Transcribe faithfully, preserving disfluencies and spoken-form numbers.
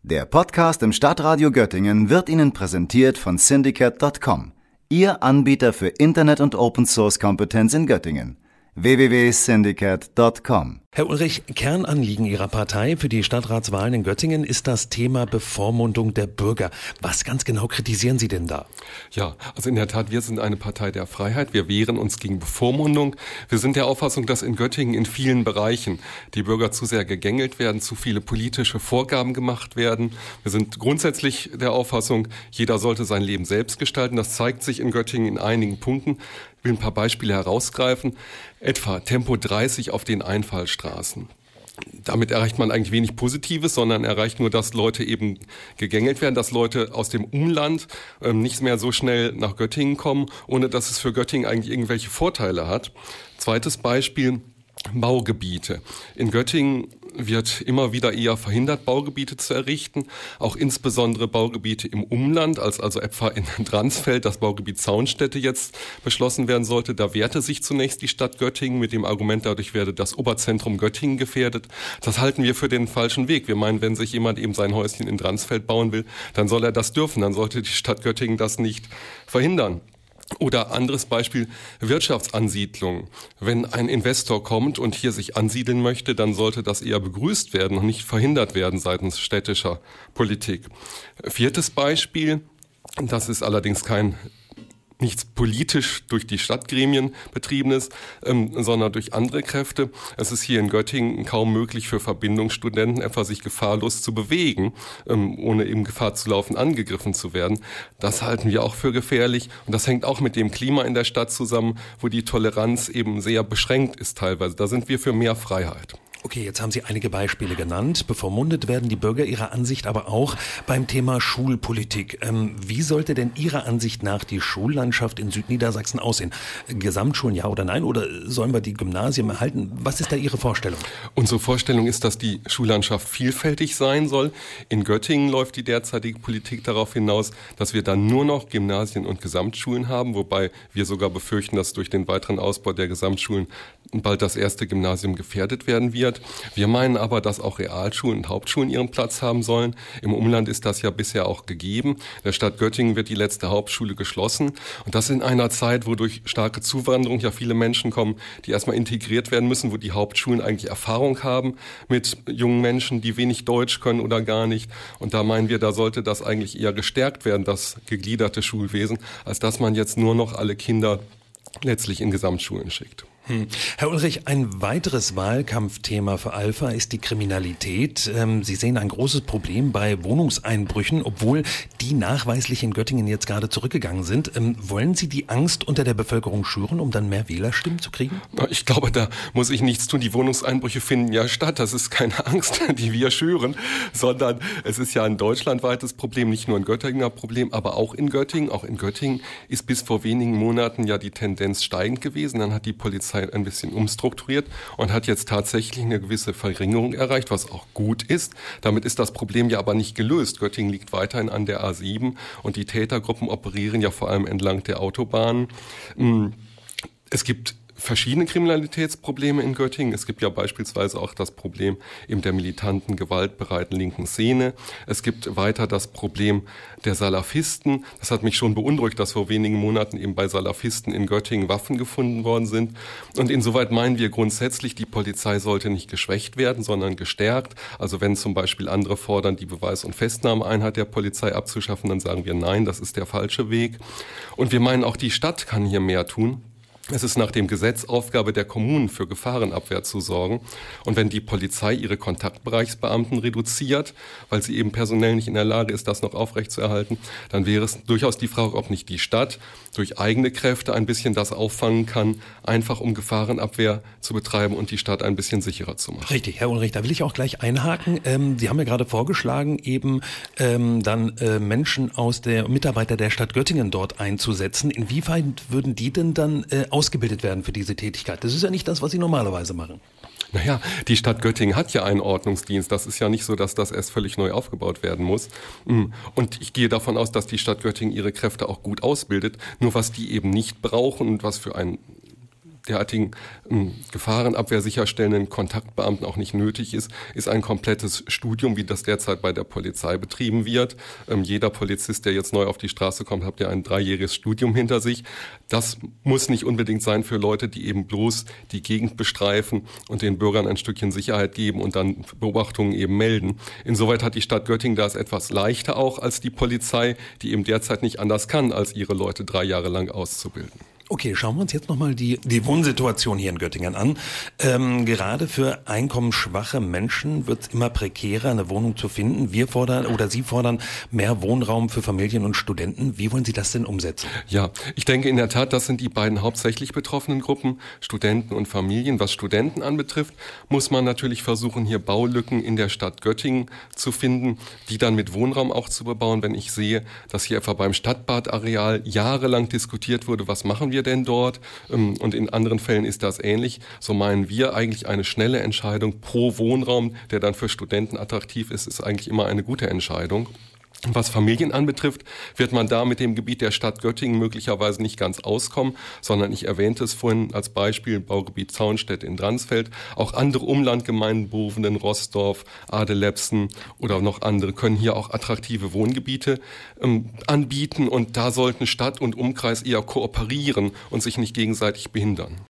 Der Podcast im Stadtradio Göttingen wird Ihnen präsentiert von Syndicate Punkt com, Ihr Anbieter für Internet- und Open-Source-Kompetenz in Göttingen. w w w punkt syndicate punkt com. Herr Ulrich, Kernanliegen Ihrer Partei für die Stadtratswahlen in Göttingen ist das Thema Bevormundung der Bürger. Was ganz genau kritisieren Sie denn da? Ja, also in der Tat, wir sind eine Partei der Freiheit. Wir wehren uns gegen Bevormundung. Wir sind der Auffassung, dass in Göttingen in vielen Bereichen die Bürger zu sehr gegängelt werden, zu viele politische Vorgaben gemacht werden. Wir sind grundsätzlich der Auffassung, jeder sollte sein Leben selbst gestalten. Das zeigt sich in Göttingen in einigen Punkten. Ich will ein paar Beispiele herausgreifen. Etwa Tempo dreißig auf den Einfallstraßen. Damit erreicht man eigentlich wenig Positives, sondern erreicht nur, dass Leute eben gegängelt werden, dass Leute aus dem Umland ähm, nicht mehr so schnell nach Göttingen kommen, ohne dass es für Göttingen eigentlich irgendwelche Vorteile hat. Zweites Beispiel, Baugebiete. In Göttingen wird immer wieder eher verhindert, Baugebiete zu errichten, auch insbesondere Baugebiete im Umland, als also etwa in Dransfeld das Baugebiet Zaunstätte jetzt beschlossen werden sollte. Da wehrte sich zunächst die Stadt Göttingen mit dem Argument, dadurch werde das Oberzentrum Göttingen gefährdet. Das halten wir für den falschen Weg. Wir meinen, wenn sich jemand eben sein Häuschen in Dransfeld bauen will, dann soll er das dürfen, dann sollte die Stadt Göttingen das nicht verhindern. Oder anderes Beispiel, Wirtschaftsansiedlung. Wenn ein Investor kommt und hier sich ansiedeln möchte, dann sollte das eher begrüßt werden und nicht verhindert werden seitens städtischer Politik. Viertes Beispiel, das ist allerdings kein nichts politisch durch die Stadtgremien betriebenes, ähm, sondern durch andere Kräfte. Es ist hier in Göttingen kaum möglich für Verbindungsstudenten etwa sich gefahrlos zu bewegen, ähm, ohne eben Gefahr zu laufen, angegriffen zu werden. Das halten wir auch für gefährlich und das hängt auch mit dem Klima in der Stadt zusammen, wo die Toleranz eben sehr beschränkt ist teilweise. Da sind wir für mehr Freiheit. Okay, jetzt haben Sie einige Beispiele genannt. Bevormundet werden die Bürger Ihrer Ansicht aber auch beim Thema Schulpolitik. Ähm, wie sollte denn Ihrer Ansicht nach die Schullandschaft in Südniedersachsen aussehen? Gesamtschulen ja oder nein? Oder sollen wir die Gymnasien erhalten? Was ist da Ihre Vorstellung? Unsere Vorstellung ist, dass die Schullandschaft vielfältig sein soll. In Göttingen läuft die derzeitige Politik darauf hinaus, dass wir dann nur noch Gymnasien und Gesamtschulen haben, wobei wir sogar befürchten, dass durch den weiteren Ausbau der Gesamtschulen bald das erste Gymnasium gefährdet werden wird. Wir meinen aber, dass auch Realschulen und Hauptschulen ihren Platz haben sollen. Im Umland ist das ja bisher auch gegeben. In der Stadt Göttingen wird die letzte Hauptschule geschlossen. Und das in einer Zeit, wo durch starke Zuwanderung ja viele Menschen kommen, die erstmal integriert werden müssen, wo die Hauptschulen eigentlich Erfahrung haben mit jungen Menschen, die wenig Deutsch können oder gar nicht. Und da meinen wir, da sollte das eigentlich eher gestärkt werden, das gegliederte Schulwesen, als dass man jetzt nur noch alle Kinder letztlich in Gesamtschulen schickt. Hm. Herr Ulrich, ein weiteres Wahlkampfthema für Alpha ist die Kriminalität. Sie sehen ein großes Problem bei Wohnungseinbrüchen, obwohl die nachweislich in Göttingen jetzt gerade zurückgegangen sind. Wollen Sie die Angst unter der Bevölkerung schüren, um dann mehr Wählerstimmen zu kriegen? Ich glaube, da muss ich nichts tun. Die Wohnungseinbrüche finden ja statt. Das ist keine Angst, die wir schüren, sondern es ist ja ein deutschlandweites Problem, nicht nur ein Göttinger Problem, aber auch in Göttingen. Auch in Göttingen ist bis vor wenigen Monaten ja die Tendenz steigend gewesen. Dann hat die Polizei ein bisschen umstrukturiert und hat jetzt tatsächlich eine gewisse Verringerung erreicht, was auch gut ist. Damit ist das Problem ja aber nicht gelöst. Göttingen liegt weiterhin an der A sieben und die Tätergruppen operieren ja vor allem entlang der Autobahnen. Es gibt verschiedene Kriminalitätsprobleme in Göttingen. Es gibt ja beispielsweise auch das Problem eben der militanten, gewaltbereiten linken Szene. Es gibt weiter das Problem der Salafisten. Das hat mich schon beunruhigt, dass vor wenigen Monaten eben bei Salafisten in Göttingen Waffen gefunden worden sind. Und insoweit meinen wir grundsätzlich, die Polizei sollte nicht geschwächt werden, sondern gestärkt. Also wenn zum Beispiel andere fordern, die Beweis- und Festnahmeeinheit der Polizei abzuschaffen, dann sagen wir nein, das ist der falsche Weg. Und wir meinen auch, die Stadt kann hier mehr tun. Es ist nach dem Gesetz Aufgabe der Kommunen, für Gefahrenabwehr zu sorgen. Und wenn die Polizei ihre Kontaktbereichsbeamten reduziert, weil sie eben personell nicht in der Lage ist, das noch aufrechtzuerhalten, dann wäre es durchaus die Frage, ob nicht die Stadt durch eigene Kräfte ein bisschen das auffangen kann, einfach um Gefahrenabwehr zu betreiben und die Stadt ein bisschen sicherer zu machen. Richtig, Herr Ulrich, da will ich auch gleich einhaken. Ähm, Sie haben ja gerade vorgeschlagen, eben ähm, dann äh, Menschen aus der Mitarbeiter der Stadt Göttingen dort einzusetzen. Inwieweit würden die denn dann äh, ausgebildet werden für diese Tätigkeit? Das ist ja nicht das, was Sie normalerweise machen. Naja, die Stadt Göttingen hat ja einen Ordnungsdienst. Das ist ja nicht so, dass das erst völlig neu aufgebaut werden muss. Und ich gehe davon aus, dass die Stadt Göttingen ihre Kräfte auch gut ausbildet. Nur was die eben nicht brauchen und was für ein derartigen ähm, Gefahrenabwehr sicherstellenden Kontaktbeamten auch nicht nötig ist, ist ein komplettes Studium, wie das derzeit bei der Polizei betrieben wird. Ähm, jeder Polizist, der jetzt neu auf die Straße kommt, hat ja ein dreijähriges Studium hinter sich. Das muss nicht unbedingt sein für Leute, die eben bloß die Gegend bestreifen und den Bürgern ein Stückchen Sicherheit geben und dann Beobachtungen eben melden. Insoweit hat die Stadt Göttingen das etwas leichter auch als die Polizei, die eben derzeit nicht anders kann, als ihre Leute drei Jahre lang auszubilden. Okay, schauen wir uns jetzt nochmal die, die Wohnsituation hier in Göttingen an. Ähm, gerade für einkommensschwache Menschen wird es immer prekärer, eine Wohnung zu finden. Wir fordern oder Sie fordern mehr Wohnraum für Familien und Studenten. Wie wollen Sie das denn umsetzen? Ja, ich denke in der Tat, das sind die beiden hauptsächlich betroffenen Gruppen, Studenten und Familien. Was Studenten anbetrifft, muss man natürlich versuchen, hier Baulücken in der Stadt Göttingen zu finden, die dann mit Wohnraum auch zu bebauen. Wenn ich sehe, dass hier etwa beim Stadtbadareal jahrelang diskutiert wurde, was machen wir denn dort? Und in anderen Fällen ist das ähnlich. So meinen wir eigentlich eine schnelle Entscheidung pro Wohnraum, der dann für Studenten attraktiv ist, ist eigentlich immer eine gute Entscheidung. Was Familien anbetrifft, wird man da mit dem Gebiet der Stadt Göttingen möglicherweise nicht ganz auskommen, sondern ich erwähnte es vorhin als Beispiel Baugebiet Zaunstedt in Dransfeld. Auch andere Umlandgemeinden, Bovenden, Roßdorf, Adelepsen oder noch andere können hier auch attraktive Wohngebiete ähm, anbieten und da sollten Stadt und Umkreis eher kooperieren und sich nicht gegenseitig behindern.